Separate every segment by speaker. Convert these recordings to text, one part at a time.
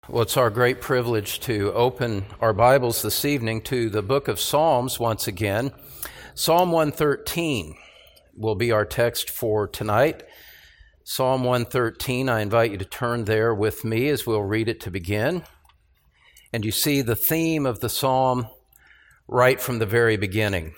Speaker 1: Well, it's our great privilege to open our Bibles this evening to the book of Psalms once again. Psalm 113 will be our text for tonight. Psalm 113, I invite you to turn there with me as we'll read it to begin. And you see the theme of the psalm right from the very beginning.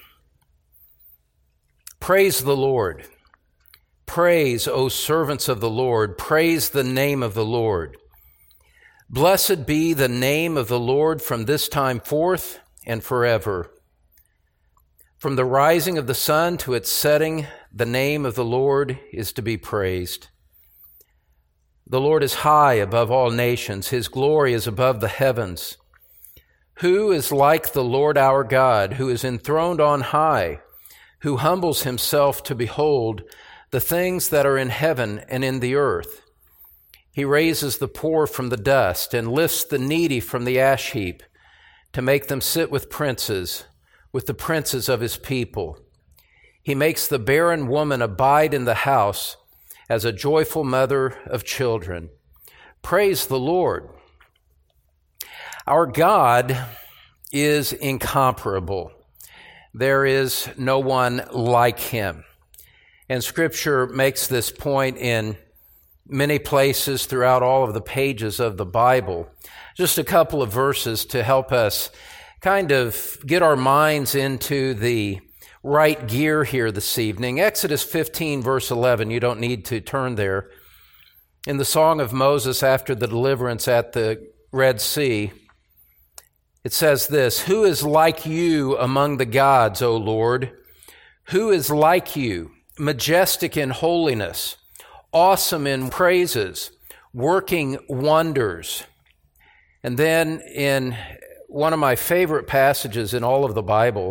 Speaker 1: Praise the Lord. Praise, O servants of the Lord. Praise the name of the Lord. Blessed be the name of the Lord from this time forth and forever. From the rising of the sun to its setting, the name of the Lord is to be praised. The Lord is high above all nations. His glory is above the heavens. Who is like the Lord our God, who is enthroned on high, who humbles himself to behold the things that are in heaven and in the earth? He raises the poor from the dust and lifts the needy from the ash heap to make them sit with princes, with the princes of his people. He makes the barren woman abide in the house as a joyful mother of children. Praise the Lord. Our God is incomparable. There is no one like him. And Scripture makes this point in many places throughout all of the pages of the Bible. Just a couple of verses to help us kind of get our minds into the right gear here this evening. Exodus 15, verse 11, you don't need to turn there. In the Song of Moses after the deliverance at the Red Sea, it says this, "Who is like you among the gods, O Lord? Who is like you, majestic in holiness, awesome in praises, working wonders?" And then in one of my favorite passages in all of the Bible,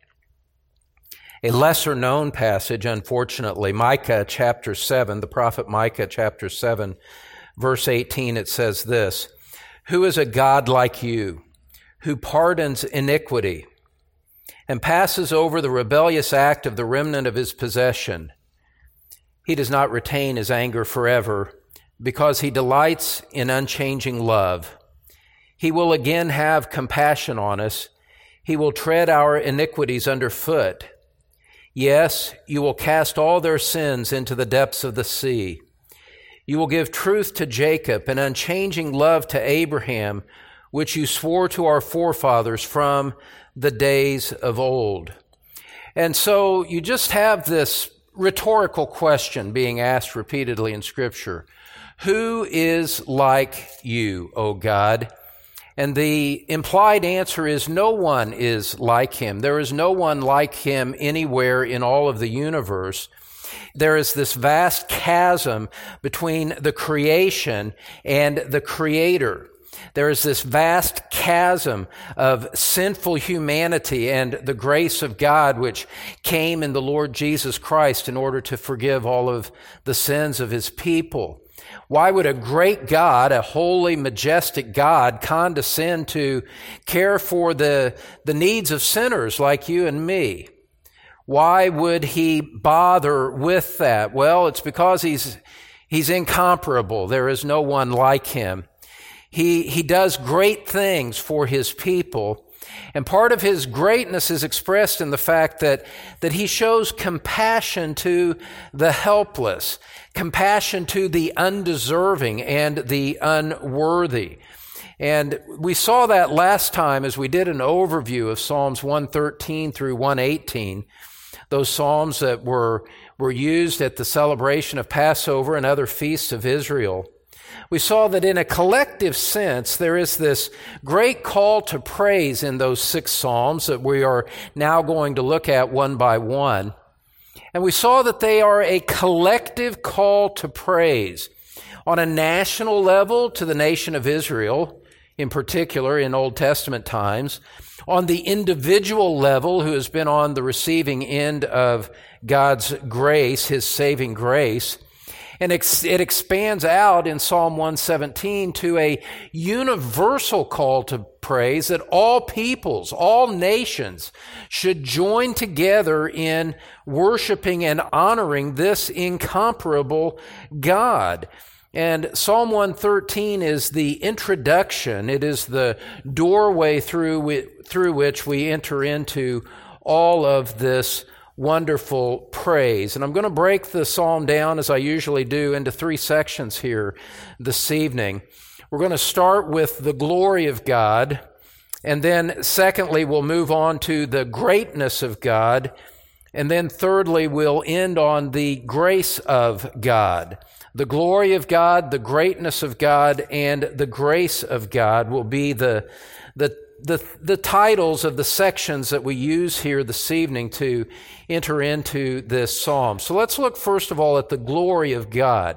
Speaker 1: a lesser known passage, unfortunately, Micah chapter 7, the prophet Micah chapter 7, verse 18, it says this, "Who is a God like you, who pardons iniquity and passes over the rebellious act of the remnant of his possession? He does not retain his anger forever, because he delights in unchanging love. He will again have compassion on us. He will tread our iniquities underfoot. Yes, you will cast all their sins into the depths of the sea. You will give truth to Jacob and unchanging love to Abraham, which you swore to our forefathers from the days of old." And so you just have this rhetorical question being asked repeatedly in Scripture. Who is like you, O God? And the implied answer is no one is like him. There is no one like him anywhere in all of the universe. There is this vast chasm between the creation and the Creator. There is this vast chasm of sinful humanity and the grace of God, which came in the Lord Jesus Christ in order to forgive all of the sins of his people. Why would a great God, a holy, majestic God, condescend to care for the needs of sinners like you and me? Why would he bother with that? Well, it's because he's incomparable. There is no one like him. He does great things for his people, and part of his greatness is expressed in the fact that he shows compassion to the helpless, compassion to the undeserving and the unworthy. And we saw that last time as we did an overview of Psalms 113 through 118, those psalms that were used at the celebration of Passover and other feasts of Israel. We saw that in a collective sense, there is this great call to praise in those 6 psalms that we are now going to look at one by one. And we saw that they are a collective call to praise on a national level to the nation of Israel, in particular in Old Testament times, on the individual level who has been on the receiving end of God's grace, his saving grace. And it expands out in Psalm 117 to a universal call to praise that all peoples, all nations should join together in worshiping and honoring this incomparable God. And Psalm 113 is the introduction. It is the doorway through which we enter into all of this wonderful praise. And I'm going to break the psalm down, as I usually do, into 3 sections here this evening. We're going to start with the glory of God, and then secondly, we'll move on to the greatness of God, and then thirdly, we'll end on the grace of God. The glory of God, the greatness of God, and the grace of God will be the titles of the sections that we use here this evening to enter into this psalm. So let's look first of all at the glory of God.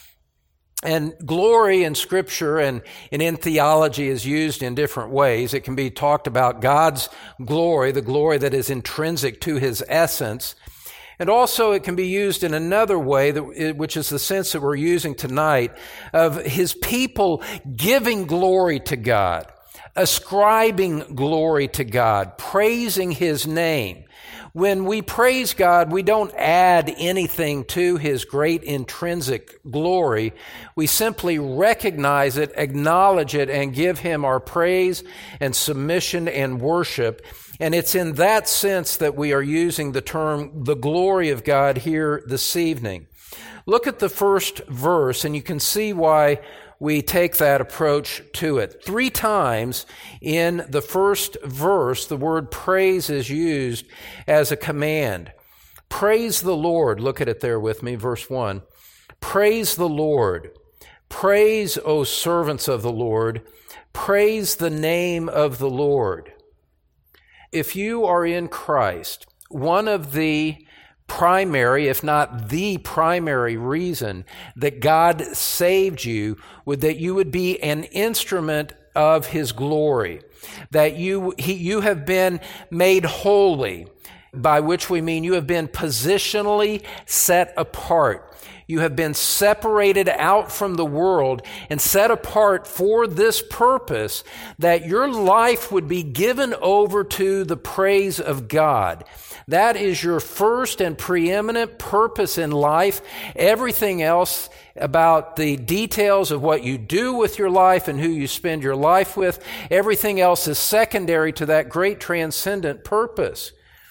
Speaker 1: And glory in Scripture and in theology is used in different ways. It can be talked about God's glory, the glory that is intrinsic to His essence. And also it can be used in another way, which is the sense that we're using tonight, of His people giving glory to God, ascribing glory to God, praising His name. When we praise God, we don't add anything to His great intrinsic glory. We simply recognize it, acknowledge it, and give Him our praise and submission and worship. And it's in that sense that we are using the term the glory of God here this evening. Look at the first verse, and you can see why we take that approach to it. 3 times in the first verse, the word praise is used as a command. Praise the Lord. Look at it there with me, verse 1. Praise the Lord. Praise, O servants of the Lord. Praise the name of the Lord. If you are in Christ, one of the primary, if not the primary reason that God saved you was that you would be an instrument of His glory, that you have been made holy, by which we mean you have been positionally set apart. You have been separated out from the world and set apart for this purpose, that your life would be given over to the praise of God. That is your first and preeminent purpose in life. Everything else about the details of what you do with your life and who you spend your life with, everything else is secondary to that great transcendent purpose.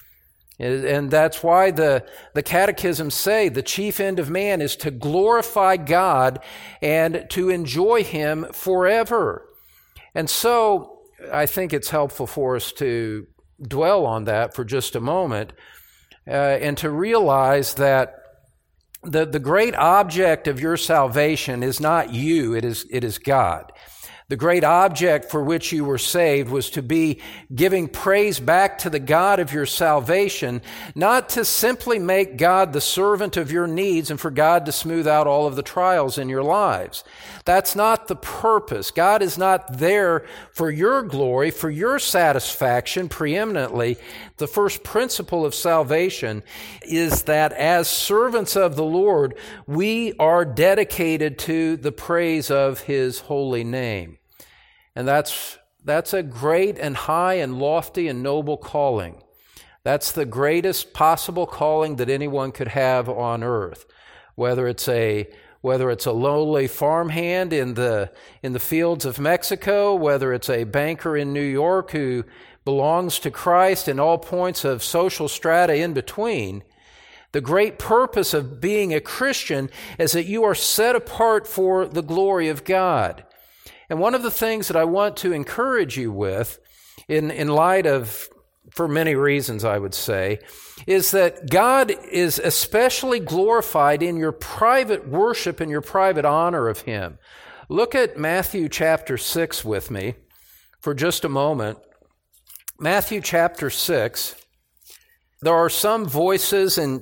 Speaker 1: And that's why the catechisms say the chief end of man is to glorify God and to enjoy Him forever. And so I think it's helpful for us to dwell on that for just a moment and to realize that the great object of your salvation is not you, it is God. The great object for which you were saved was to be giving praise back to the God of your salvation, not to simply make God the servant of your needs and for God to smooth out all of the trials in your lives. That's not the purpose. God is not there for your glory, for your satisfaction preeminently. The first principle of salvation is that as servants of the Lord, we are dedicated to the praise of His holy name. And that's a great and high and lofty and noble calling. That's the greatest possible calling that anyone could have on earth. Whether it's a lowly farmhand in the fields of Mexico, whether it's a banker in New York who belongs to Christ in all points of social strata in between, the great purpose of being a Christian is that you are set apart for the glory of God. And one of the things that I want to encourage you with, in light of, for many reasons I would say, is that God is especially glorified in your private worship and your private honor of Him. Look at Matthew chapter 6 with me for just a moment. Matthew chapter 6, there are some voices, and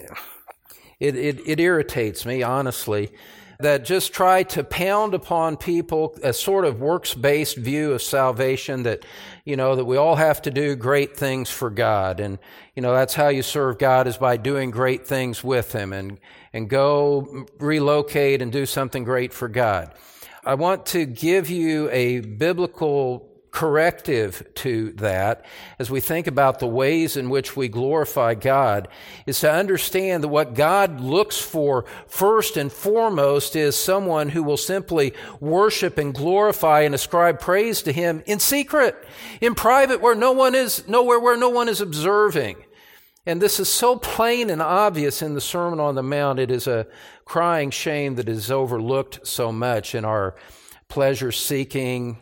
Speaker 1: it irritates me, honestly, that just try to pound upon people a sort of works-based view of salvation that, that we all have to do great things for God. And, that's how you serve God, is by doing great things with Him and go relocate and do something great for God. I want to give you a biblical corrective to that, as we think about the ways in which we glorify God, is to understand that what God looks for first and foremost is someone who will simply worship and glorify and ascribe praise to Him in secret, in private, where nowhere where no one is observing. And this is so plain and obvious in the Sermon on the Mount. It is a crying shame that is overlooked so much in our pleasure-seeking,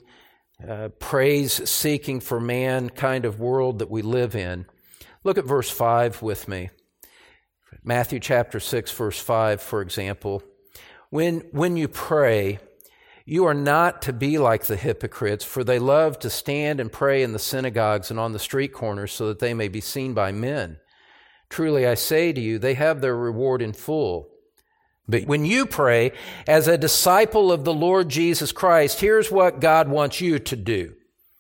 Speaker 1: praise-seeking for man kind of world that we live in. Look at verse 5 with me. Matthew chapter 6, verse 5, for example. When you pray, you are not to be like the hypocrites, for they love to stand and pray in the synagogues and on the street corners so that they may be seen by men. Truly, I say to you, they have their reward in full. But when you pray as a disciple of the Lord Jesus Christ, here's what God wants you to do.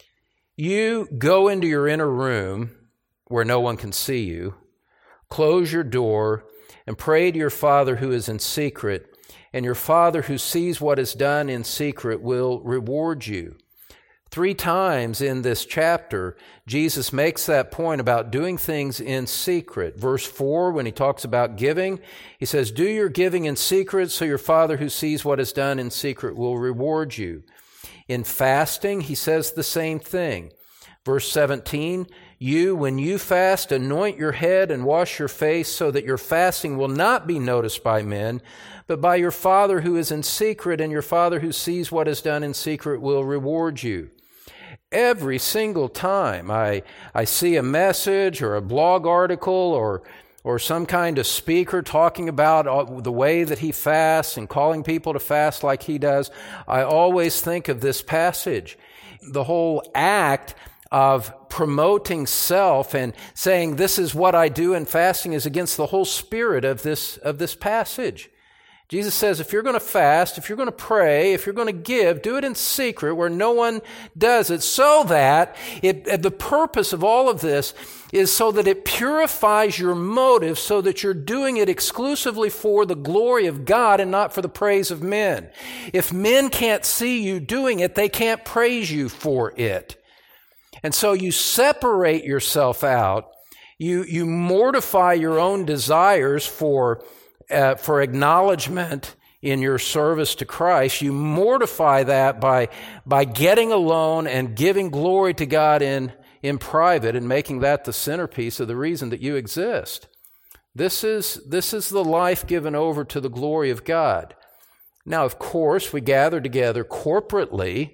Speaker 1: You go into your inner room where no one can see you, close your door, and pray to your Father who is in secret, and your Father who sees what is done in secret will reward you. 3 times in this chapter, Jesus makes that point about doing things in secret. Verse 4, when he talks about giving, he says, do your giving in secret so your Father who sees what is done in secret will reward you. In fasting, he says the same thing. Verse 17, when you fast, anoint your head and wash your face so that your fasting will not be noticed by men, but by your Father who is in secret, and your Father who sees what is done in secret will reward you. Every single time I see a message or a blog article or some kind of speaker talking about the way that he fasts and calling people to fast like he does, I always think of this passage. The whole act of promoting self and saying this is what I do in fasting is against the whole spirit of this passage. Jesus says, if you're going to fast, if you're going to pray, if you're going to give, do it in secret where no one does it, so that the purpose of all of this is so that it purifies your motive, so that you're doing it exclusively for the glory of God and not for the praise of men. If men can't see you doing it, they can't praise you for it. And so you separate yourself out, you mortify your own desires for acknowledgement in your service to Christ. You mortify that by getting alone and giving glory to God in private and making that the centerpiece of the reason that you exist. This is the life given over to the glory of God. Now, of course, we gather together corporately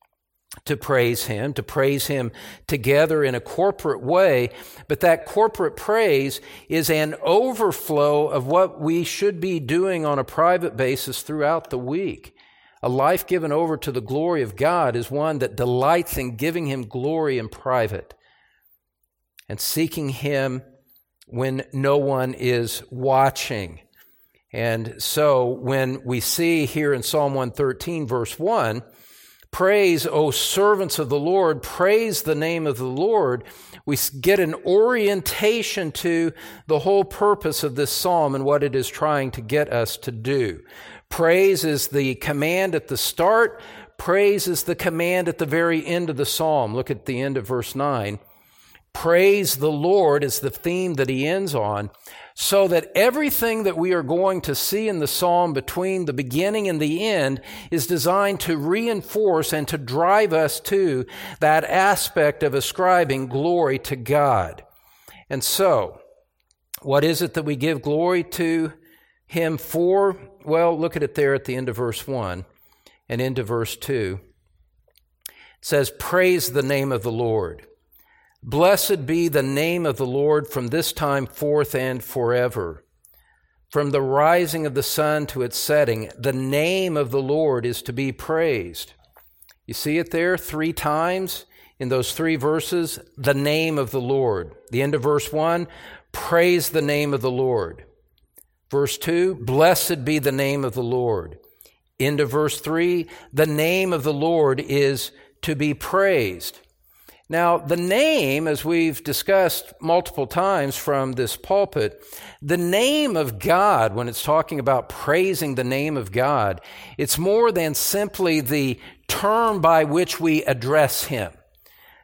Speaker 1: to praise Him together in a corporate way, but that corporate praise is an overflow of what we should be doing on a private basis throughout the week. A life given over to the glory of God is one that delights in giving Him glory in private and seeking Him when no one is watching. And so when we see here in Psalm 113, verse 1, praise, O servants of the Lord, praise the name of the Lord, we get an orientation to the whole purpose of this psalm and what it is trying to get us to do. Praise is the command at the start. Praise is the command at the very end of the psalm. Look at the end of verse 9. Praise the Lord is the theme that he ends on, so that everything that we are going to see in the psalm between the beginning and the end is designed to reinforce and to drive us to that aspect of ascribing glory to God. And so, what is it that we give glory to Him for? Well, look at it there at the end of verse 1 and into verse 2. It says, praise the name of the Lord. Blessed be the name of the Lord from this time forth and forever. From the rising of the sun to its setting, the name of the Lord is to be praised. You see it there 3 times in those 3 verses, the name of the Lord. The end of verse 1, praise the name of the Lord. Verse 2, blessed be the name of the Lord. End of verse 3, the name of the Lord is to be praised. Now, the name, as we've discussed multiple times from this pulpit, the name of God, when it's talking about praising the name of God, it's more than simply the term by which we address Him.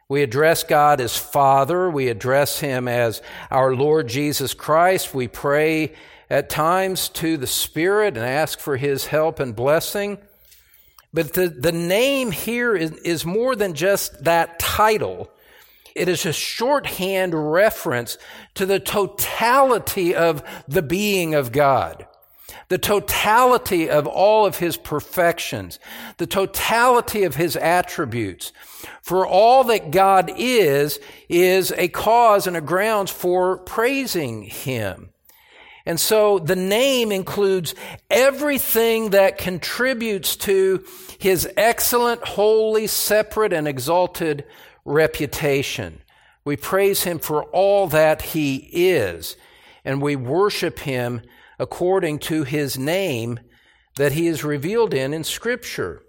Speaker 1: We address God as Father. We address Him as our Lord Jesus Christ. We pray at times to the Spirit and ask for His help and blessing. But the name here is more than just that title. It is a shorthand reference to the totality of the being of God, the totality of all of His perfections, the totality of His attributes. For all that God is a cause and a grounds for praising Him. And so the name includes everything that contributes to His excellent, holy, separate, and exalted reputation. We praise Him for all that He is, and we worship Him according to His name that He is revealed in Scripture.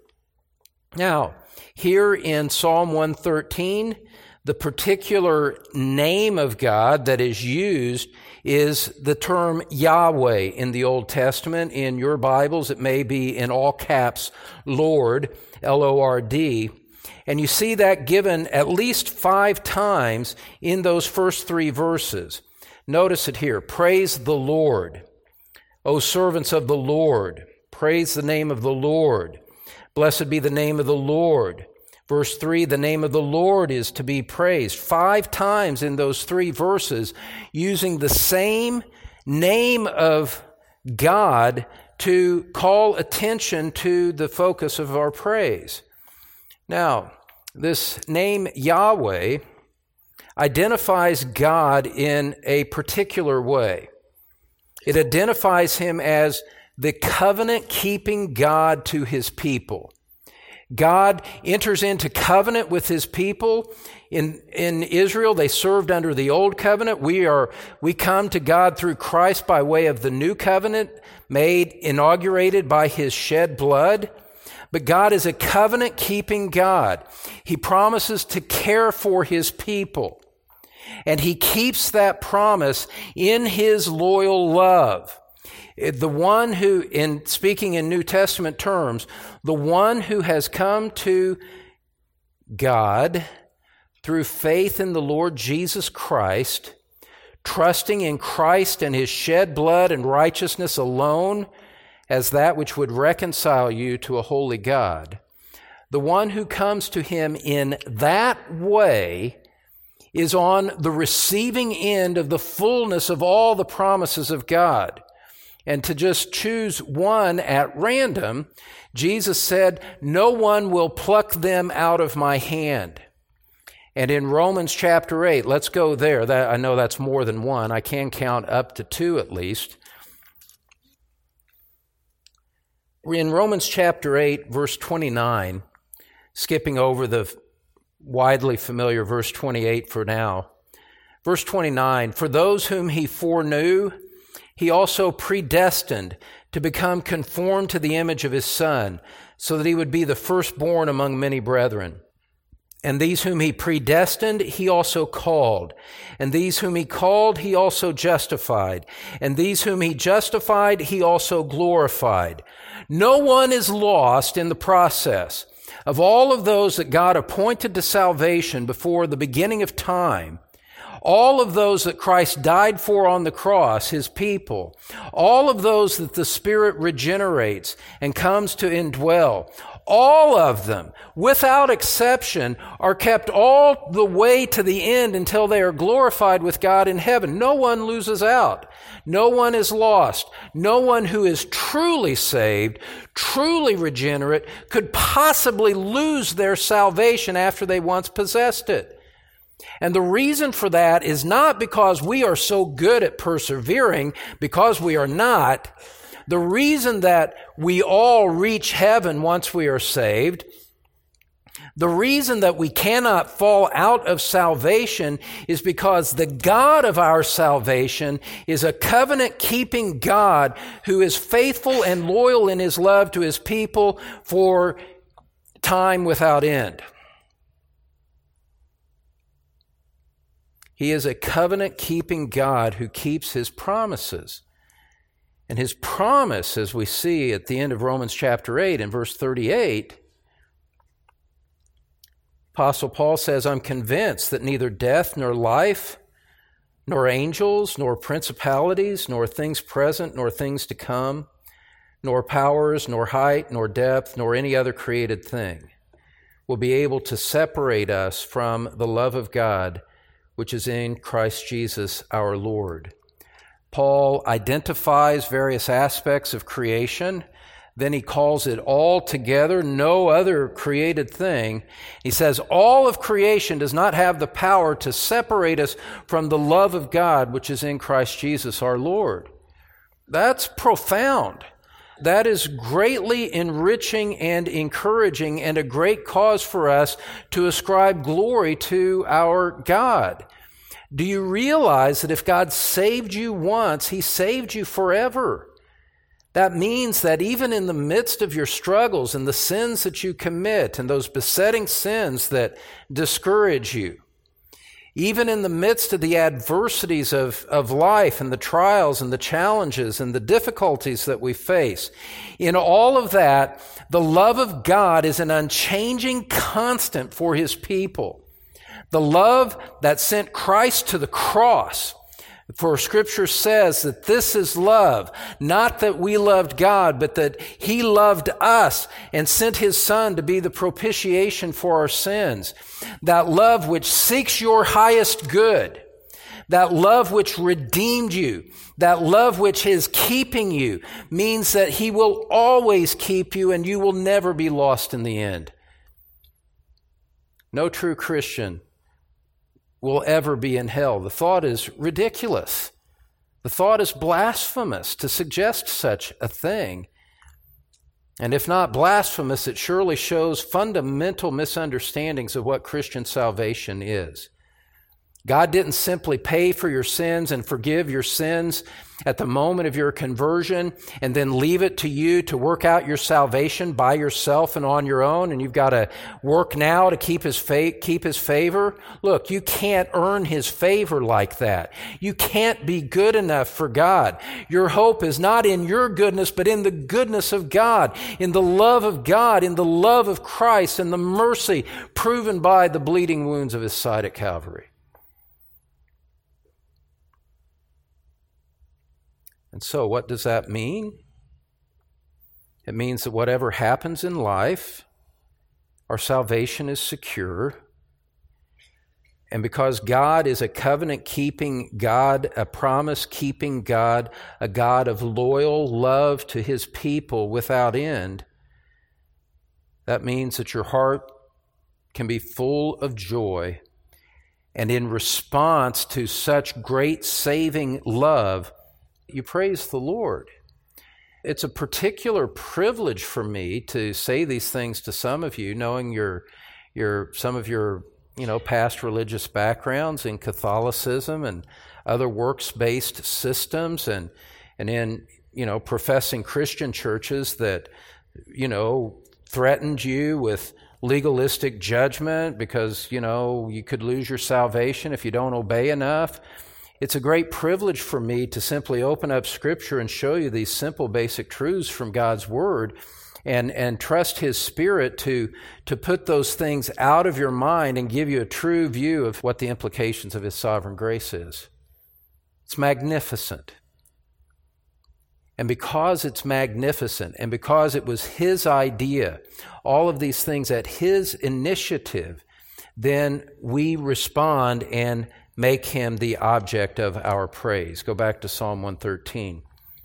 Speaker 1: Now, here in Psalm 113, the particular name of God that is used is the term Yahweh in the Old Testament. In your Bibles, it may be in all caps, Lord, L-O-R-D. And you see that given at least 5 times in those first 3 verses. Notice it here. Praise the Lord. O servants of the Lord, praise the name of the Lord. Blessed be the name of the Lord. Verse 3, the name of the Lord is to be praised. 5 times in those 3 verses, using the same name of God to call attention to the focus of our praise. Now, this name Yahweh identifies God in a particular way. It identifies Him as the covenant-keeping God to His people. God enters into covenant with His people. In Israel, they served under the old covenant. We come to God through Christ by way of the new covenant, inaugurated by His shed blood. But God is a covenant-keeping God. He promises to care for His people. And He keeps that promise in His loyal love. The one who, in speaking in New Testament terms, the one who has come to God through faith in the Lord Jesus Christ, trusting in Christ and His shed blood and righteousness alone as that which would reconcile you to a holy God, the one who comes to Him in that way is on the receiving end of the fullness of all the promises of God. And to just choose one at random, Jesus said, "No one will pluck them out of my hand." And in Romans chapter 8, let's go there. I know that's more than one. I can count up to 2 at least. In Romans chapter 8, verse 29, skipping over the widely familiar verse 28 for now. Verse 29, "For those whom He foreknew, He also predestined to become conformed to the image of His Son, so that He would be the firstborn among many brethren. And these whom He predestined, He also called. And these whom He called, He also justified. And these whom He justified, He also glorified." No one is lost in the process. Of all of those that God appointed to salvation before the beginning of time, all of those that Christ died for on the cross, His people, all of those that the Spirit regenerates and comes to indwell, all of them, without exception, are kept all the way to the end until they are glorified with God in heaven. No one loses out. No one is lost. No one who is truly saved, truly regenerate, could possibly lose their salvation after they once possessed it. And the reason for that is not because we are so good at persevering, because we are not. The reason that we all reach heaven once we are saved, the reason that we cannot fall out of salvation is because the God of our salvation is a covenant-keeping God who is faithful and loyal in His love to His people for time without end. He is a covenant-keeping God who keeps His promises. And His promise, as we see at the end of Romans chapter 8 in verse 38, Apostle Paul says, I'm convinced that neither death nor life, nor angels, nor principalities, nor things present, nor things to come, nor powers, nor height, nor depth, nor any other created thing will be able to separate us from the love of God, which is in Christ Jesus our Lord. Paul identifies various aspects of creation. Then he calls it all together, no other created thing. He says all of creation does not have the power to separate us from the love of God, which is in Christ Jesus our Lord. That's profound. That is greatly enriching and encouraging and a great cause for us to ascribe glory to our God. Do you realize that if God saved you once, He saved you forever? That means that even in the midst of your struggles and the sins that you commit and those besetting sins that discourage you, even in the midst of the adversities of life and the trials and the challenges and the difficulties that we face, in all of that, the love of God is an unchanging constant for His people. The love that sent Christ to the cross. For Scripture says that this is love, not that we loved God, but that He loved us and sent His Son to be the propitiation for our sins. That love which seeks your highest good, that love which redeemed you, that love which is keeping you, means that He will always keep you and you will never be lost in the end. No true Christian will ever be in hell. The thought is ridiculous. The thought is blasphemous to suggest such a thing. And if not blasphemous, it surely shows fundamental misunderstandings of what Christian salvation is. God didn't simply pay for your sins and forgive your sins at the moment of your conversion and then leave it to you to work out your salvation by yourself and on your own, and you've got to work now to keep His favor. Look, you can't earn His favor like that. You can't be good enough for God. Your hope is not in your goodness, but in the goodness of God, in the love of God, in the love of Christ, and the mercy proven by the bleeding wounds of His side at Calvary. And so what does that mean? It means that whatever happens in life, our salvation is secure. And because God is a covenant-keeping God, a promise-keeping God, a God of loyal love to His people without end, that means that your heart can be full of joy. And in response to such great saving love, you praise the Lord. It's a particular privilege for me to say these things to some of you, knowing some of your past religious backgrounds in Catholicism and other works-based systems, and in professing Christian churches that threatened you with legalistic judgment because you could lose your salvation if you don't obey enough. It's a great privilege for me to simply open up Scripture and show you these simple basic truths from God's Word and trust His Spirit to put those things out of your mind and give you a true view of what the implications of His sovereign grace is. It's magnificent. And because it's magnificent and because it was His idea, all of these things at His initiative, then we respond and make Him the object of our praise. Go back to Psalm 113.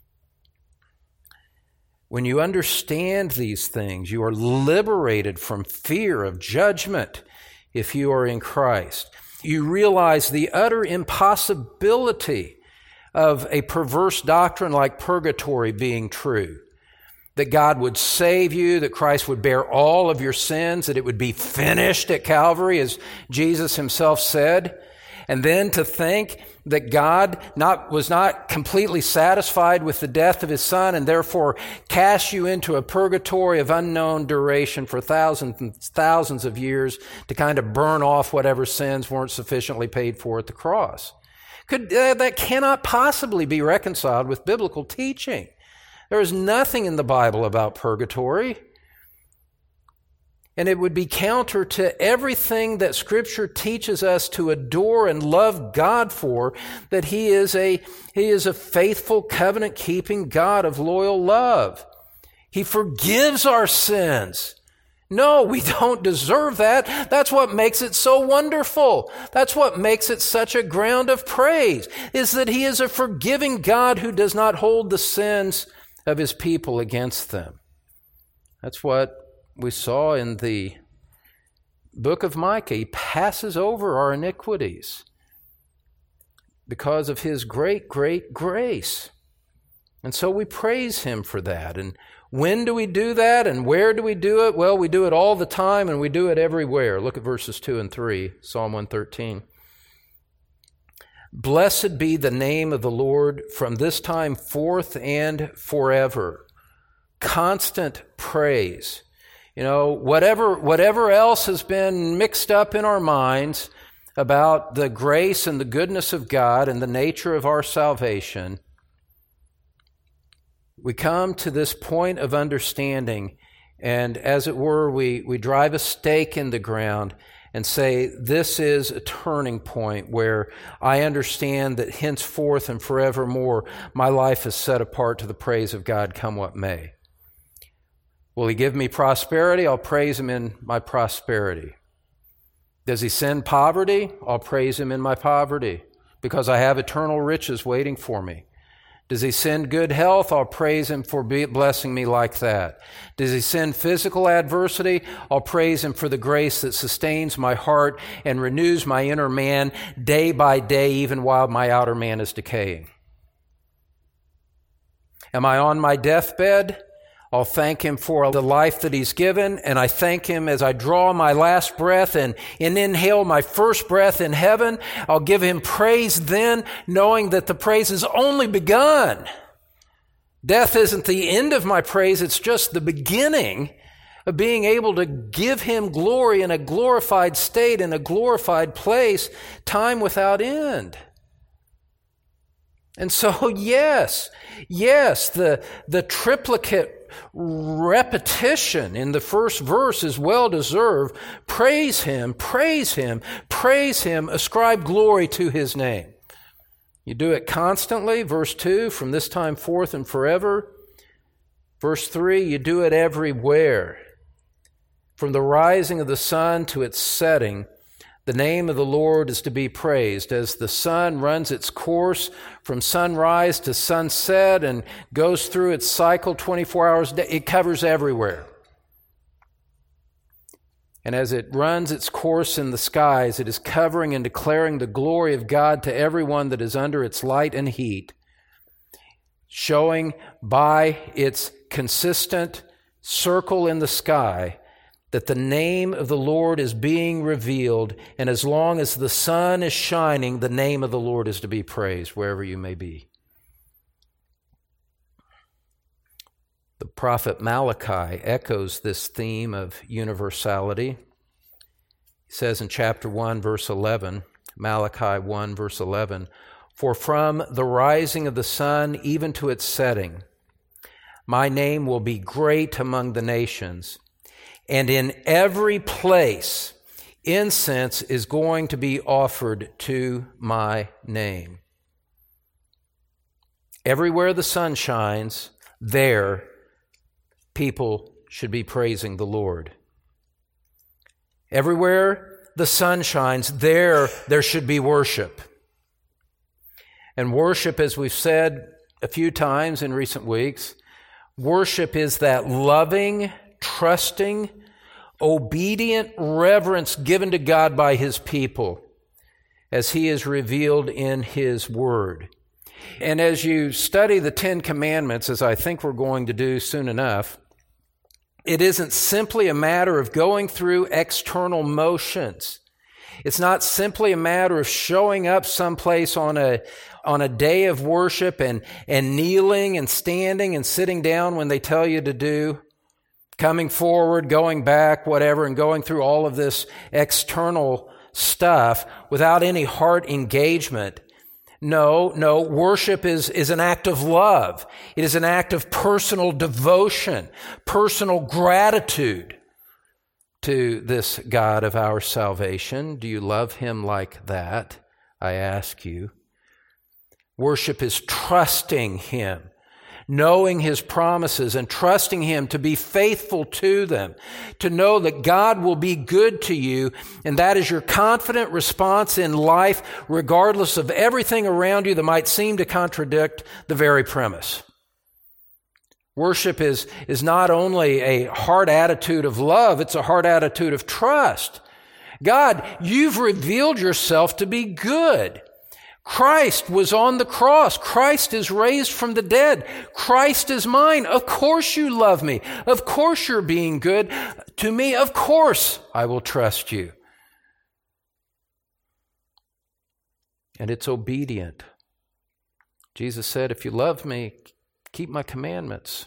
Speaker 1: When you understand these things, you are liberated from fear of judgment if you are in Christ. You realize the utter impossibility of a perverse doctrine like purgatory being true. That God would save you, that Christ would bear all of your sins, that it would be finished at Calvary, as Jesus Himself said. And then to think that God was not completely satisfied with the death of His Son and therefore cast you into a purgatory of unknown duration for thousands and thousands of years to kind of burn off whatever sins weren't sufficiently paid for at the cross. That cannot possibly be reconciled with biblical teaching. There is nothing in the Bible about purgatory. And it would be counter to everything that Scripture teaches us to adore and love God for, that He is a faithful, covenant-keeping God of loyal love. He forgives our sins. No, we don't deserve that. That's what makes it so wonderful. That's what makes it such a ground of praise, is that He is a forgiving God who does not hold the sins of His people against them. That's what we saw in the book of Micah. He passes over our iniquities because of His great, great grace. And so we praise Him for that. And when do we do that, and where do we do it? Well, we do it all the time, and we do it everywhere. Look at verses 2 and 3, Psalm 113. Blessed be the name of the Lord from this time forth and forever. Constant praise. You know, whatever else has been mixed up in our minds about the grace and the goodness of God and the nature of our salvation, we come to this point of understanding, and as it were, we drive a stake in the ground and say, this is a turning point where I understand that henceforth and forevermore my life is set apart to the praise of God, come what may. Will He give me prosperity? I'll praise Him in my prosperity. Does He send poverty? I'll praise Him in my poverty because I have eternal riches waiting for me. Does He send good health? I'll praise Him for blessing me like that. Does He send physical adversity? I'll praise Him for the grace that sustains my heart and renews my inner man day by day, even while my outer man is decaying. Am I on my deathbed? I'll thank Him for the life that He's given, and I thank Him as I draw my last breath and inhale my first breath in heaven. I'll give Him praise then, knowing that the praise has only begun. Death isn't the end of my praise, it's just the beginning of being able to give Him glory in a glorified state, in a glorified place, time without end. And so, yes, the triplicate repetition in the first verse is well deserved. Praise Him, praise Him, praise Him, ascribe glory to His name. You do it constantly. Verse 2, from this time forth and forever. Verse 3, you do it everywhere. From the rising of the sun to its setting, the name of the Lord is to be praised. As the sun runs its course from sunrise to sunset and goes through its cycle 24 hours a day, it covers everywhere. And as it runs its course in the skies, it is covering and declaring the glory of God to everyone that is under its light and heat, showing by its consistent circle in the sky that the name of the Lord is being revealed, and as long as the sun is shining, the name of the Lord is to be praised wherever you may be. The prophet Malachi echoes this theme of universality. He says in chapter 1, verse 11, Malachi 1, verse 11, "For from the rising of the sun even to its setting, my name will be great among the nations. And in every place, incense is going to be offered to my name." Everywhere the sun shines, there people should be praising the Lord. Everywhere the sun shines, there should be worship. And worship, as we've said a few times in recent weeks, worship is that loving, trusting, obedient reverence given to God by His people as He is revealed in His Word. And as you study the Ten Commandments, as I think we're going to do soon enough, it isn't simply a matter of going through external motions. It's not simply a matter of showing up someplace on a day of worship and kneeling and standing and sitting down when they tell you to do, coming forward, going back, whatever, and going through all of this external stuff without any heart engagement. No, worship is an act of love. It is an act of personal devotion, personal gratitude to this God of our salvation? Do you love Him like that? I ask you. Worship is trusting Him, knowing His promises and trusting Him to be faithful to them, to know that God will be good to you, and that is your confident response in life, regardless of everything around you that might seem to contradict the very premise. Worship is not only a heart attitude of love, it's a heart attitude of trust. God, you've revealed yourself to be good. Christ was on the cross. Christ is raised from the dead. Christ is mine. Of course you love me. Of course you're being good to me. Of course I will trust you. And it's obedient. Jesus said, if you love me, keep my commandments.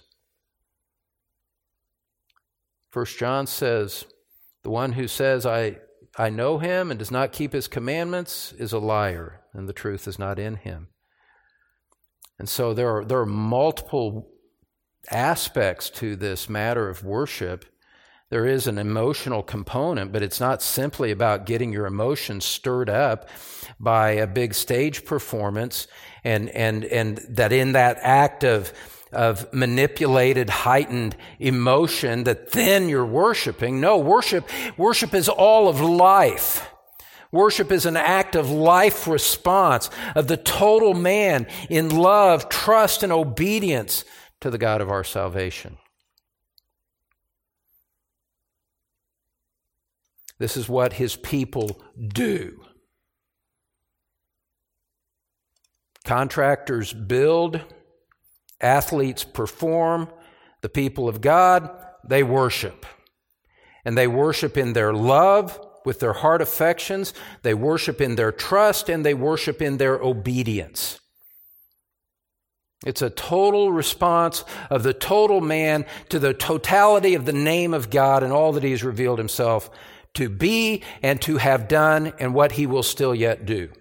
Speaker 1: 1 John says, the one who says, I know him and does not keep his commandments is a liar, and the truth is not in him. And so there are multiple aspects to this matter of worship. There is an emotional component, but it's not simply about getting your emotions stirred up by a big stage performance and that in that act of manipulated, heightened emotion that then you're worshiping. No, worship is all of life. Worship is an act of life response of the total man in love, trust, and obedience to the God of our salvation. This is what His people do. Contractors build, athletes perform, the people of God, they worship. And they worship in their love, with their heart affections, they worship in their trust, and they worship in their obedience. It's a total response of the total man to the totality of the name of God and all that He's revealed Himself to be and to have done and what He will still yet do.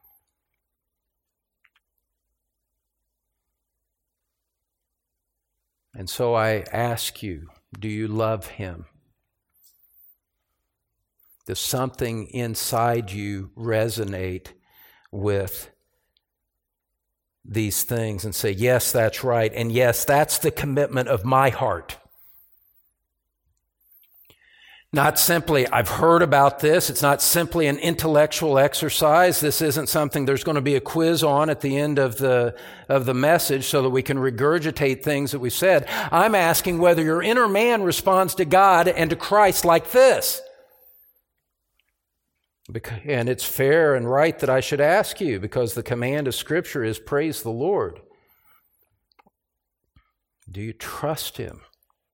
Speaker 1: And so I ask you, do you love Him? Does something inside you resonate with these things and say, yes, that's right, and yes, that's the commitment of my heart? Not simply, I've heard about this. It's not simply an intellectual exercise. This isn't something there's going to be a quiz on at the end of the message so that we can regurgitate things that we've said. I'm asking whether your inner man responds to God and to Christ like this. And it's fair and right that I should ask you, because the command of Scripture is praise the Lord. Do you trust Him?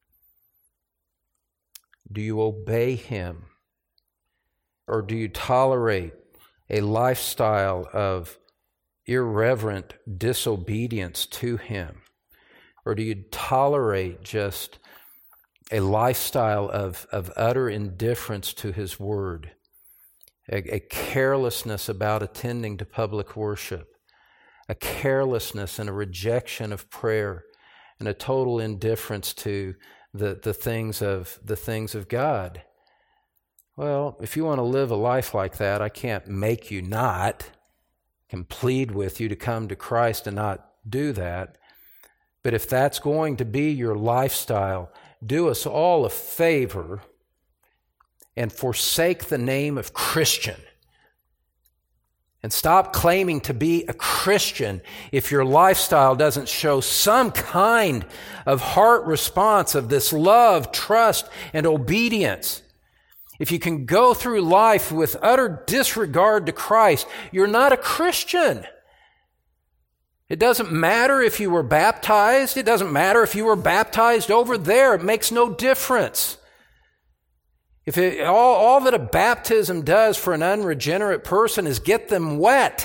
Speaker 1: Do you obey Him? Or do you tolerate a lifestyle of irreverent disobedience to Him? Or do you tolerate just a lifestyle of utter indifference to His Word? A carelessness about attending to public worship, a carelessness and a rejection of prayer, and a total indifference to the things of God. Well, if you want to live a life like that, I can't make you not. I can plead with you to come to Christ and not do that. But if that's going to be your lifestyle, do us all a favor and forsake the name of Christian. And stop claiming to be a Christian if your lifestyle doesn't show some kind of heart response of this love, trust, and obedience. If you can go through life with utter disregard to Christ, you're not a Christian. It doesn't matter if you were baptized. It doesn't matter if you were baptized over there. It makes no difference. All that a baptism does for an unregenerate person is get them wet.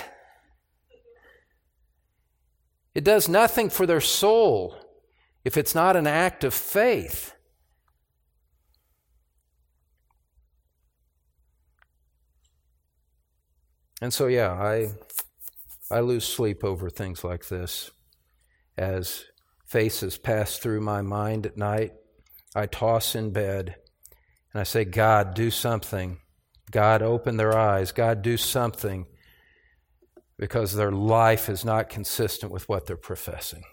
Speaker 1: It does nothing for their soul if it's not an act of faith. And so, I lose sleep over things like this. As faces pass through my mind at night, I toss in bed, And I say, God, do something. God, open their eyes. God, do something, because their life is not consistent with what they're professing.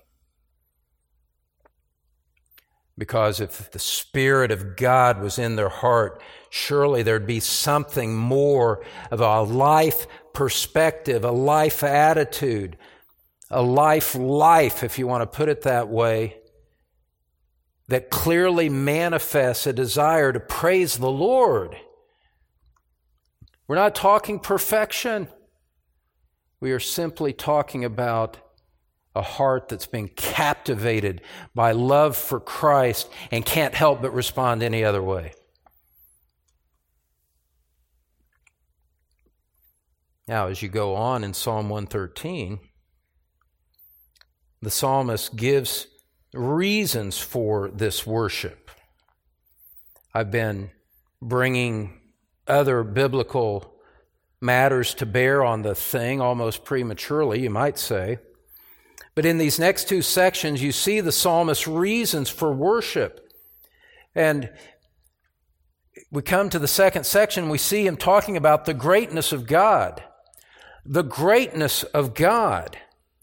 Speaker 1: Because if the Spirit of God was in their heart, surely there'd be something more of a life perspective, a life attitude, a life, if you want to put it that way, that clearly manifests a desire to praise the Lord. We're not talking perfection. We are simply talking about a heart that's been captivated by love for Christ and can't help but respond any other way. Now, as you go on in Psalm 113, the psalmist gives reasons for this worship. I've been bringing other biblical matters to bear on the thing, almost prematurely, you might say. But in these next two sections, you see the psalmist's reasons for worship. And we come to the second section, we see him talking about the greatness of God. The greatness of God.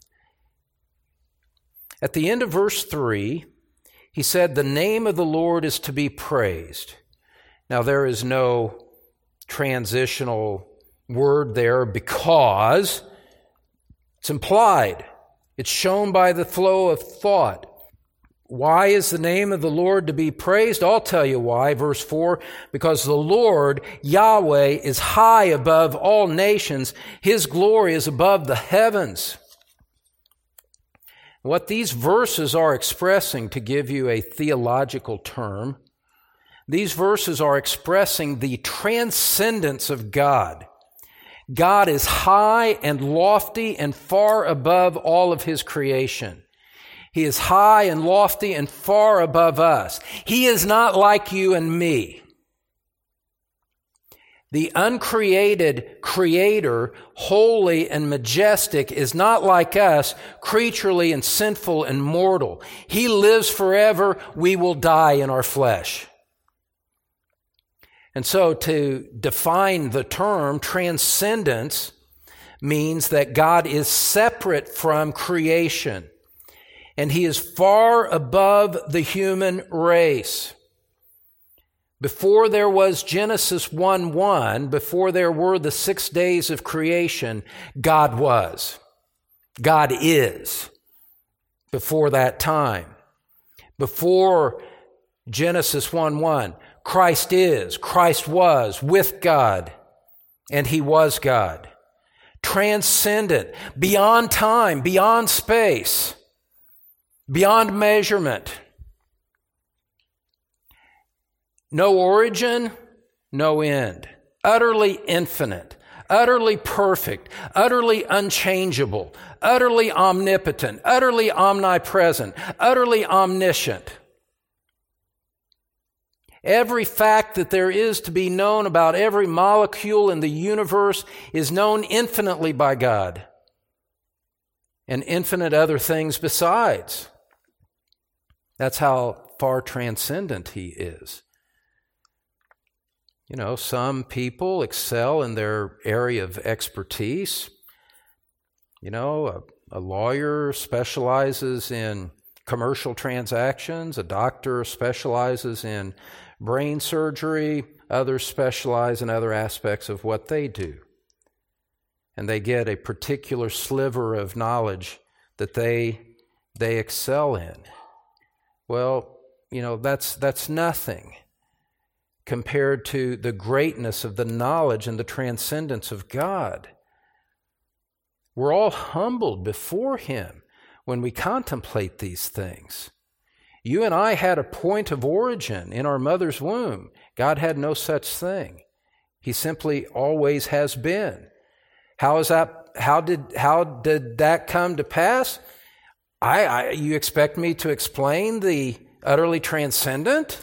Speaker 1: At the end of verse 3, he said, "The name of the Lord is to be praised." Now, there is no transitional word there because it's implied. It's shown by the flow of thought. Why is the name of the Lord to be praised? I'll tell you why. Verse 4, because the Lord, Yahweh, is high above all nations. His glory is above the heavens. What these verses are expressing, to give you a theological term, these verses are expressing the transcendence of God. God is high and lofty and far above all of His creation. He is high and lofty and far above us. He is not like you and me. The uncreated Creator, holy and majestic, is not like us, creaturely and sinful and mortal. He lives forever. We will die in our flesh. And so to define the term transcendence means that God is separate from creation, and He is far above the human race. Before there was Genesis 1:1, before there were the 6 days of creation, God was. God is. Before that time. Before Genesis 1:1, Christ is, Christ was with God, and He was God. Transcendent, beyond time, beyond space, beyond measurement. No origin, no end. Utterly infinite, utterly perfect, utterly unchangeable, utterly omnipotent, utterly omnipresent, utterly omniscient. Every fact that there is to be known about every molecule in the universe is known infinitely by God, and infinite other things besides. That's how far transcendent He is. You know, some people excel in their area of expertise. You know, a lawyer specializes in commercial transactions. A doctor specializes in brain surgery. Others specialize in other aspects of what they do. And they get a particular sliver of knowledge that they excel in. Well, you know, that's nothing compared to the greatness of the knowledge and the transcendence of God. We're all humbled before Him when we contemplate these things. You and I had a point of origin in our mother's womb. God had no such thing. He simply always has been. How did that come to pass? You expect me to explain the utterly transcendent?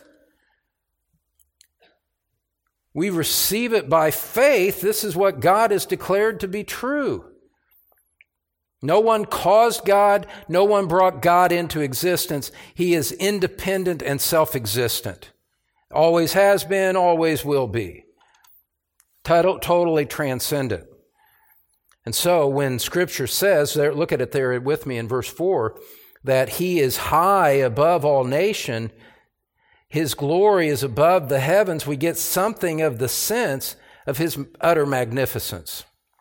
Speaker 1: We receive it by faith. This is what God has declared to be true. No one caused God. No one brought God into existence. He is independent and self-existent. Always has been, always will be. Totally transcendent. And so when Scripture says, look at it there with me in verse 4, that He is high above all nation, His glory is above the heavens, we get something of the sense of His utter magnificence.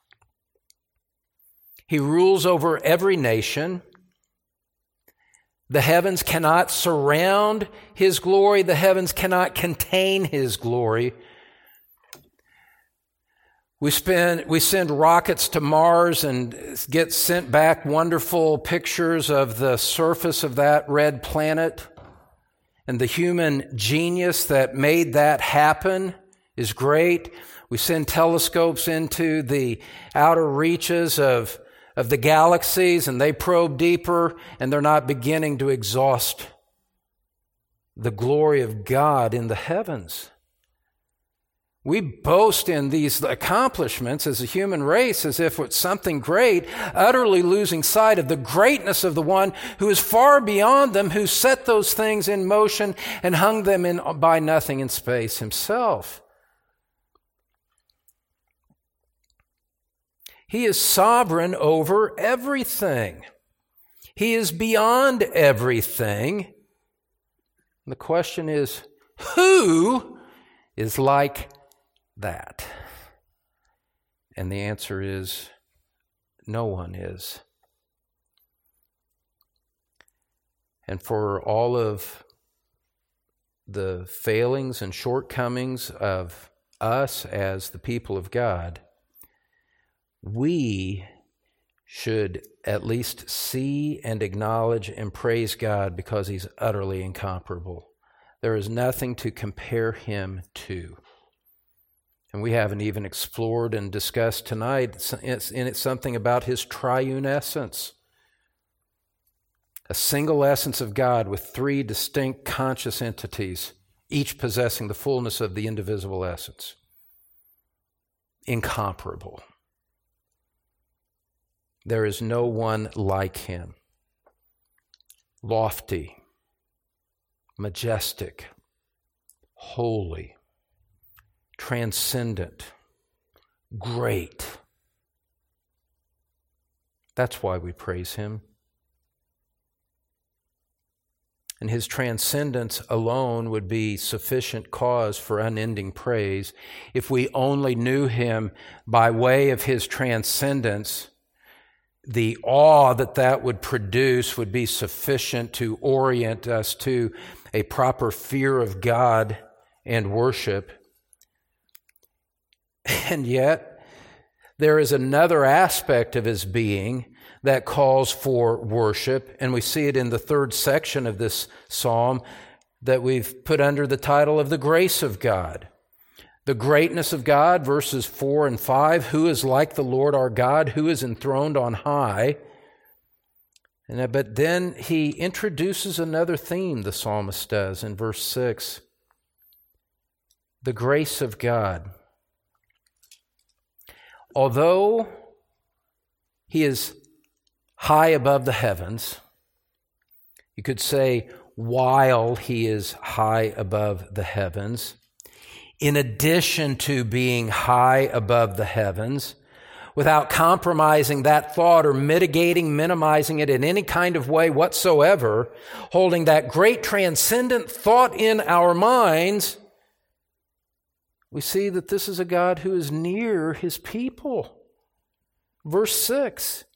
Speaker 1: He rules over every nation. The heavens cannot surround His glory. The heavens cannot contain His glory. We send rockets to Mars and get sent back wonderful pictures of the surface of that red planet. And the human genius that made that happen is great. We send telescopes into the outer reaches of the galaxies, and they probe deeper, and they're not beginning to exhaust the glory of God in the heavens. We boast in these accomplishments as a human race as if it's something great, utterly losing sight of the greatness of the one who is far beyond them, who set those things in motion and hung them in by nothing in space Himself. He is sovereign over everything. He is beyond everything. And the question is, who is like that? And the answer is, no one is. And for all of the failings and shortcomings of us as the people of God, we should at least see and acknowledge and praise God because He's utterly incomparable. There is nothing to compare Him to. And we haven't even explored and discussed tonight in it something about His triune essence. A single essence of God with three distinct conscious entities, each possessing the fullness of the indivisible essence. Incomparable. There is no one like Him. Lofty, majestic, holy, transcendent, great. That's why we praise Him. And His transcendence alone would be sufficient cause for unending praise. If we only knew Him by way of His transcendence, the awe that would produce would be sufficient to orient us to a proper fear of God and worship. And yet, there is another aspect of His being that calls for worship, and we see it in the third section of this psalm that we've put under the title of the grace of God. The greatness of God, verses 4 and 5, who is like the Lord our God, who is enthroned on high. But then he introduces another theme, the psalmist does, in verse 6. The grace of God. Although He is high above the heavens, you could say while He is high above the heavens, in addition to being high above the heavens, without compromising that thought or mitigating, minimizing it in any kind of way whatsoever, holding that great transcendent thought in our minds, we see that this is a God who is near His people. Verse 6,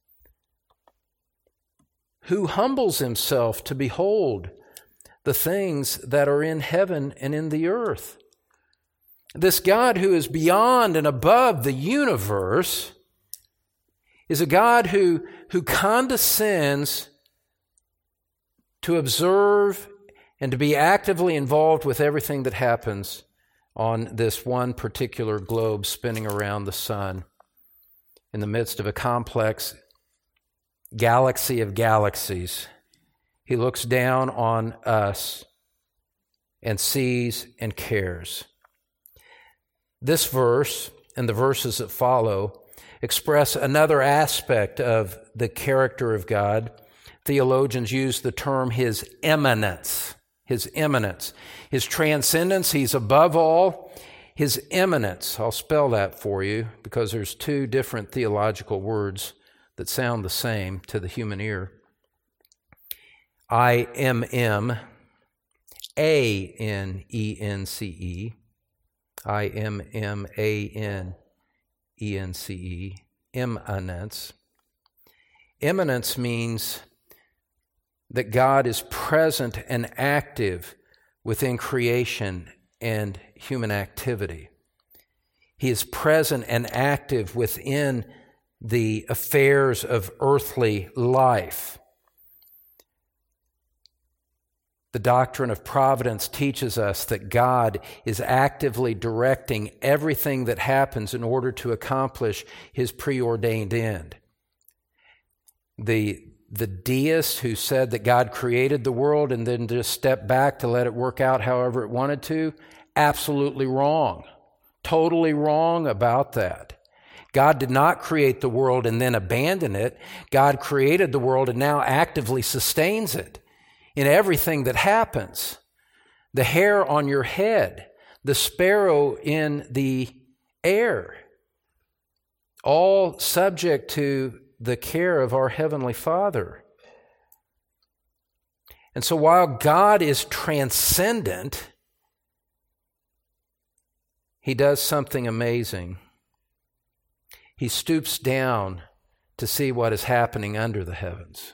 Speaker 1: who humbles Himself to behold the things that are in heaven and in the earth. This God who is beyond and above the universe is a God who condescends to observe and to be actively involved with everything that happens on this one particular globe spinning around the sun in the midst of a complex galaxy of galaxies. He looks down on us and sees and cares. This verse and the verses that follow express another aspect of the character of God. Theologians use the term His eminence. His immanence. His transcendence, He's above all. His immanence, I'll spell that for you because there's two different theological words that sound the same to the human ear. I-M-M, A-N-E-N-C-E, I-M-M-A-N-E-N-C-E, immanence. Immanence means that God is present and active within creation and human activity. He is present and active within the affairs of earthly life. The doctrine of providence teaches us that God is actively directing everything that happens in order to accomplish His preordained end. The deist who said that God created the world and then just stepped back to let it work out however it wanted to, absolutely wrong. Totally wrong about that. God did not create the world and then abandon it. God created the world and now actively sustains it in everything that happens. The hair on your head, the sparrow in the air, all subject to the care of our Heavenly Father. And so while God is transcendent, He does something amazing. He stoops down to see what is happening under the heavens.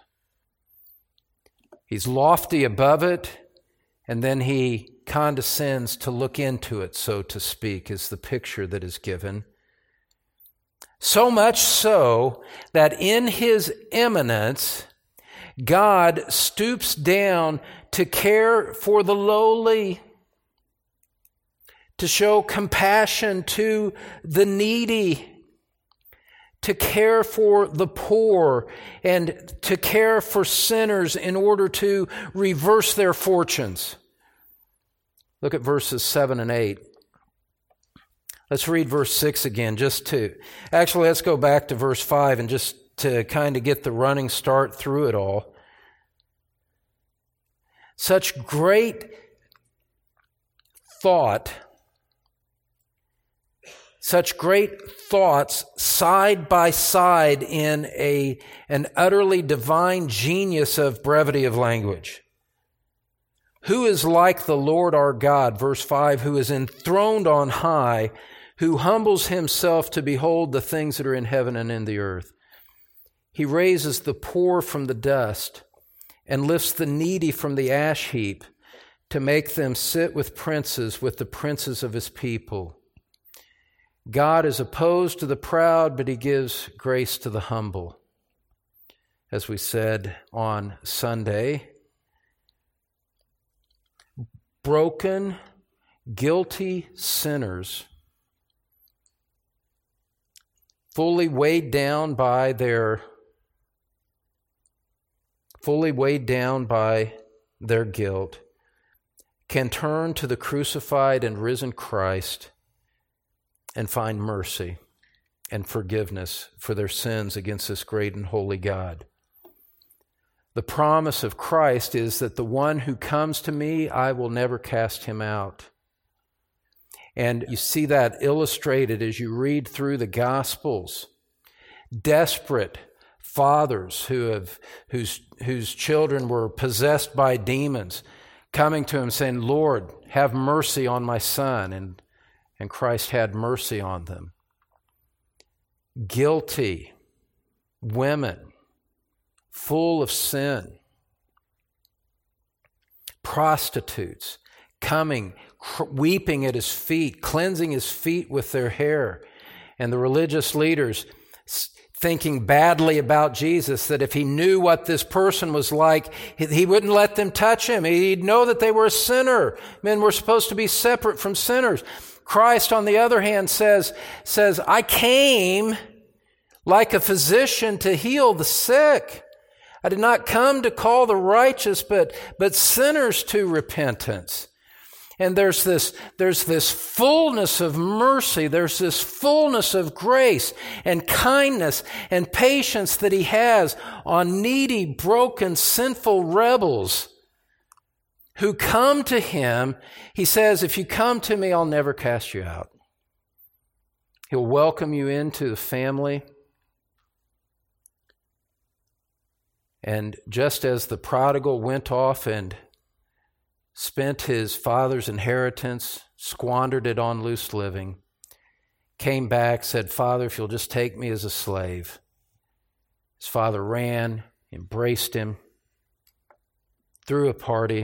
Speaker 1: He's lofty above it, and then He condescends to look into it, so to speak, is the picture that is given. So much so that in His immanence, God stoops down to care for the lowly, to show compassion to the needy, to care for the poor, and to care for sinners in order to reverse their fortunes. Look at verses 7 and 8. Let's read verse 6 again, let's go back to verse 5 and just to kind of get the running start through it all. Such great thoughts side by side in an utterly divine genius of brevity of language. Who is like the Lord our God, verse 5, who is enthroned on high, who humbles Himself to behold the things that are in heaven and in the earth. He raises the poor from the dust and lifts the needy from the ash heap to make them sit with the princes of His people. God is opposed to the proud, but He gives grace to the humble. As we said on Sunday, broken, guilty sinners, fully weighed down by their guilt, can turn to the crucified and risen Christ and find mercy and forgiveness for their sins against this great and holy God. The promise of Christ is that the one who comes to me, I will never cast him out. And you see that illustrated as you read through the Gospels. Desperate fathers whose children were possessed by demons, coming to Him saying, Lord, have mercy on my son. And Christ had mercy on them. Guilty women, full of sin. Prostitutes coming, weeping at His feet, cleansing His feet with their hair. And the religious leaders thinking badly about Jesus, that if He knew what this person was like, He wouldn't let them touch Him. He'd know that they were a sinner. Men were supposed to be separate from sinners. Christ, on the other hand, says, I came like a physician to heal the sick. I did not come to call the righteous, but sinners to repentance. And there's this fullness of mercy, there's this fullness of grace and kindness and patience that He has on needy, broken, sinful rebels who come to him, he says, if you come to me, I'll never cast you out. He'll welcome you into the family. And just as the prodigal went off and spent his father's inheritance, squandered it on loose living, came back, said, Father, if you'll just take me as a slave. His father ran, embraced him, threw a party,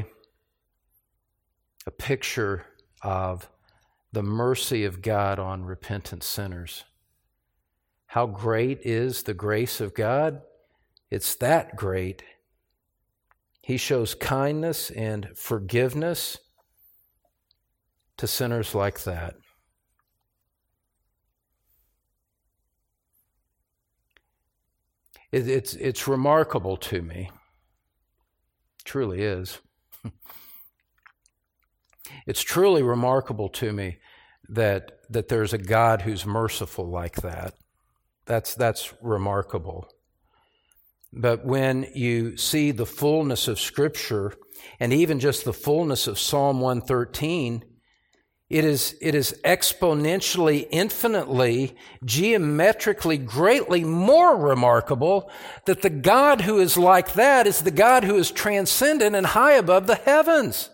Speaker 1: a picture of the mercy of God on repentant sinners. How great is the grace of God? It's that great. He shows kindness and forgiveness to sinners like that. It's remarkable to me. It truly is. It's truly remarkable to me that there's a God who's merciful like that. That's remarkable. But when you see the fullness of Scripture, and even just the fullness of Psalm 113, it is exponentially, infinitely, geometrically, greatly more remarkable that the God who is like that is the God who is transcendent and high above the heavens.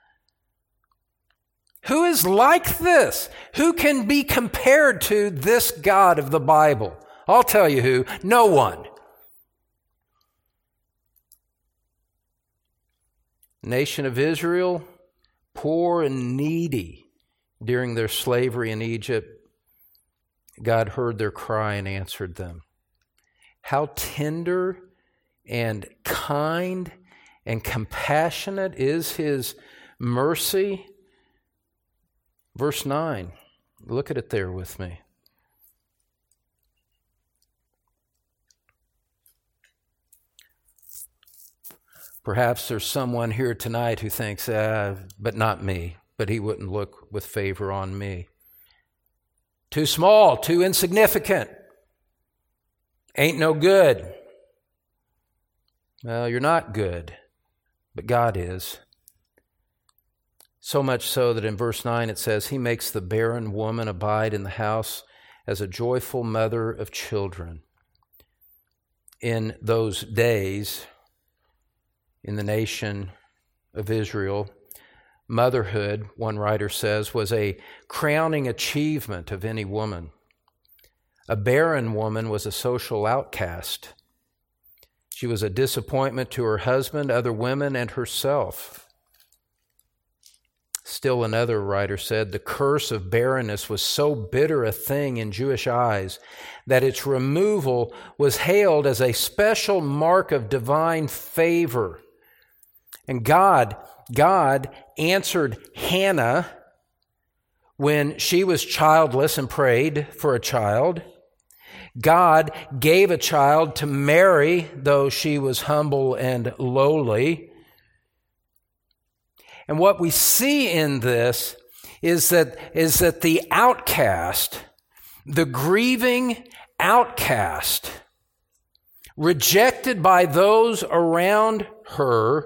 Speaker 1: Who is like this? Who can be compared to this God of the Bible? I'll tell you who. No one. Nation of Israel, poor and needy during their slavery in Egypt, God heard their cry and answered them. How tender and kind and compassionate is His mercy. Verse 9, look at it there with me. Perhaps there's someone here tonight who thinks, but not me, but he wouldn't look with favor on me. Too small, too insignificant. Ain't no good. Well, you're not good, but God is. So much so that in verse 9 it says, He makes the barren woman abide in the house as a joyful mother of children. In those days, in the nation of Israel, motherhood, one writer says, was a crowning achievement of any woman. A barren woman was a social outcast. She was a disappointment to her husband, other women, and herself. Still another writer said, the curse of barrenness was so bitter a thing in Jewish eyes that its removal was hailed as a special mark of divine favor. And God answered Hannah when she was childless and prayed for a child. God gave a child to Mary, though she was humble and lowly. And what we see in this is that the outcast, the grieving outcast, rejected by those around her,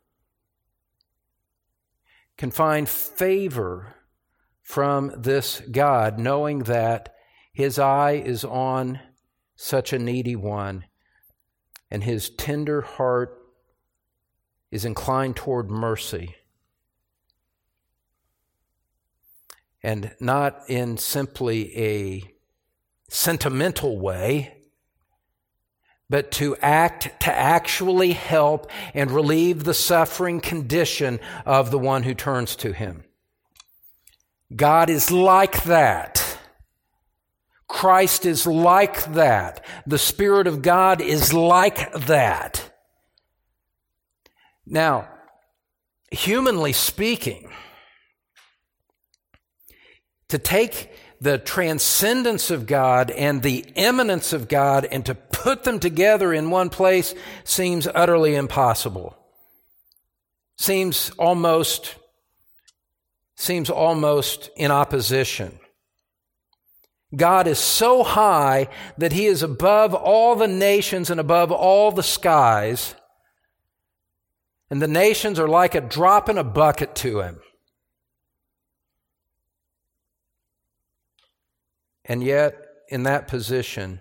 Speaker 1: can find favor from this God, knowing that His eye is on such a needy one, and His tender heart is inclined toward mercy. And not in simply a sentimental way, but to actually help and relieve the suffering condition of the one who turns to Him. God is like that. Christ is like that. The Spirit of God is like that. Now, humanly speaking, to take the transcendence of God and the immanence of God and to put them together in one place seems utterly impossible. Seems almost in opposition. God is so high that He is above all the nations and above all the skies. And the nations are like a drop in a bucket to him. And yet, in that position,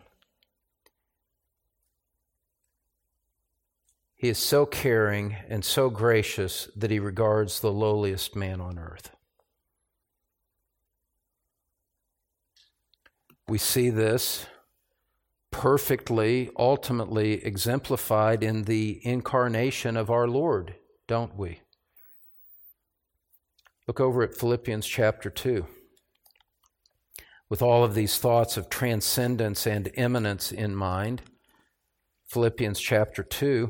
Speaker 1: he is so caring and so gracious that he regards the lowliest man on earth. We see this perfectly, ultimately exemplified in the incarnation of our Lord, don't we? Look over at Philippians chapter 2. With all of these thoughts of transcendence and immanence in mind, Philippians chapter 2.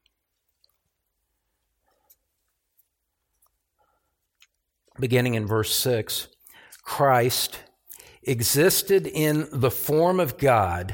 Speaker 1: Beginning in verse 6, Christ existed in the form of God,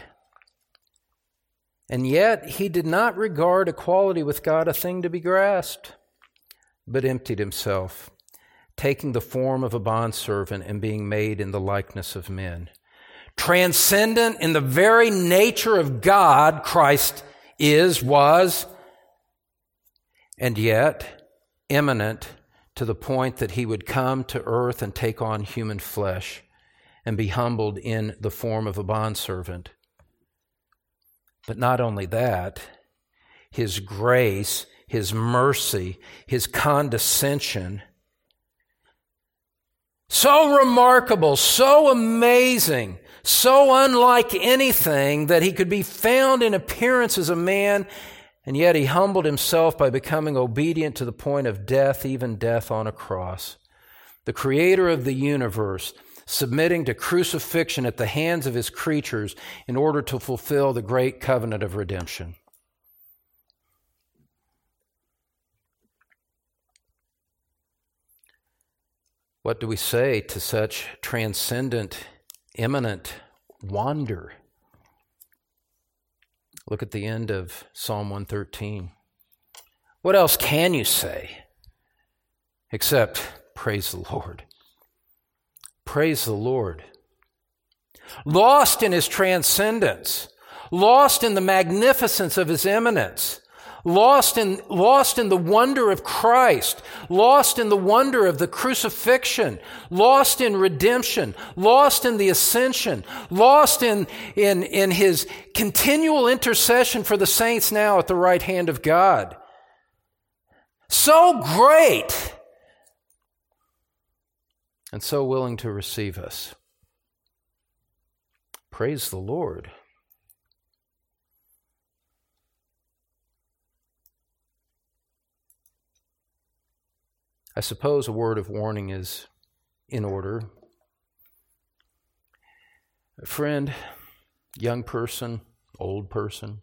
Speaker 1: and yet he did not regard equality with God a thing to be grasped, but emptied himself, taking the form of a bondservant and being made in the likeness of men. Transcendent in the very nature of God, Christ was, and yet immanent to the point that he would come to earth and take on human flesh and be humbled in the form of a bondservant. But not only that, his grace, his mercy, his condescension, so remarkable, so amazing, so unlike anything that he could be found in appearance as a man, and yet he humbled himself by becoming obedient to the point of death, even death on a cross. The creator of the universe, submitting to crucifixion at the hands of his creatures in order to fulfill the great covenant of redemption. What do we say to such transcendent, immanent wonder? Look at the end of Psalm 113. What else can you say except praise the Lord? Praise the Lord. Lost in his transcendence, lost in the magnificence of his immanence, lost in the wonder of Christ, lost in the wonder of the crucifixion, lost in redemption, lost in the ascension, lost in his continual intercession for the saints now at the right hand of God. So great and so willing to receive us. Praise the Lord. I suppose a word of warning is in order. Friend, young person, old person,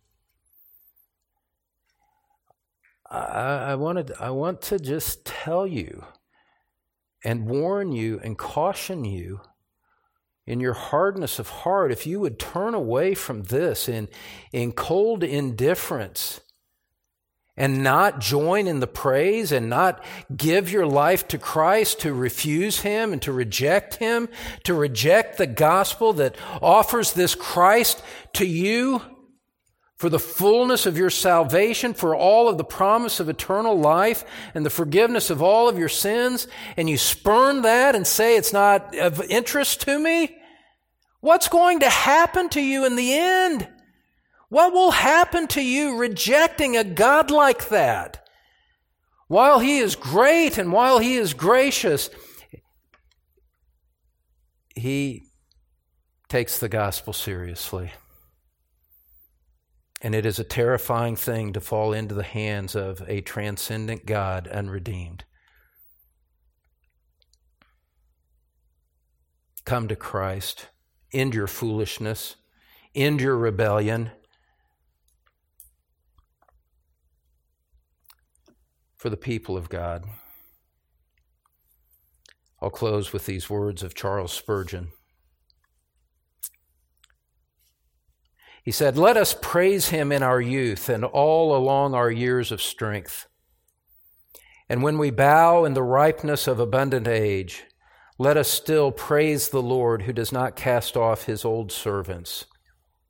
Speaker 1: I want to just tell you and warn you and caution you in your hardness of heart, if you would turn away from this in cold indifference and not join in the praise and not give your life to Christ, to refuse him and to reject him, to reject the gospel that offers this Christ to you for the fullness of your salvation, for all of the promise of eternal life and the forgiveness of all of your sins, and you spurn that and say it's not of interest to me, what's going to happen to you in the end? What will happen to you rejecting a God like that? While he is great and while he is gracious, he takes the gospel seriously. And it is a terrifying thing to fall into the hands of a transcendent God unredeemed. Come to Christ. End your foolishness. End your rebellion. For the people of God. I'll close with these words of Charles Spurgeon. He said, "Let us praise him in our youth and all along our years of strength. And when we bow in the ripeness of abundant age, let us still praise the Lord who does not cast off his old servants.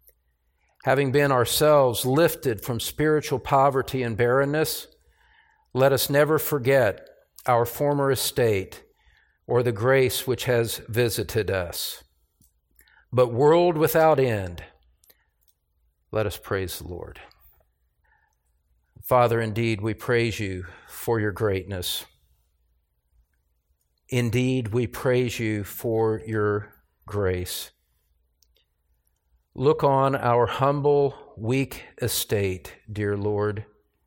Speaker 1: Having been ourselves lifted from spiritual poverty and barrenness, Let us never forget our former estate or the grace which has visited us. But world without end, let us praise the Lord. Father, indeed, we praise you for your greatness. Indeed, we praise you for your grace. Look on our humble, weak estate, dear Lord.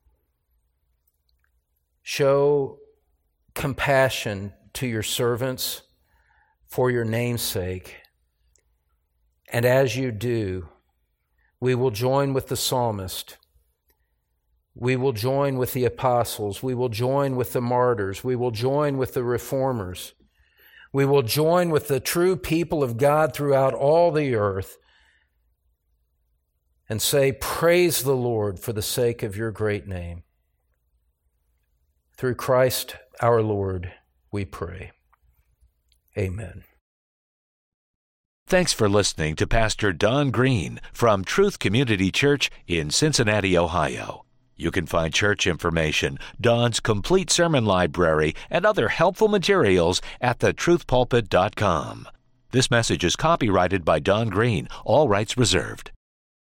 Speaker 1: Show compassion to your servants for your name's sake. And as you do, we will join with the psalmist. We will join with the apostles. We will join with the martyrs. We will join with the reformers. We will join with the true people of God throughout all the earth and say, praise the Lord for the sake of your great name. Through Christ our Lord, we pray. Amen.
Speaker 2: Thanks for listening to Pastor Don Green from Truth Community Church in Cincinnati, Ohio. You can find church information, Don's complete sermon library, and other helpful materials at thetruthpulpit.com. This message is copyrighted by Don Green, all rights reserved.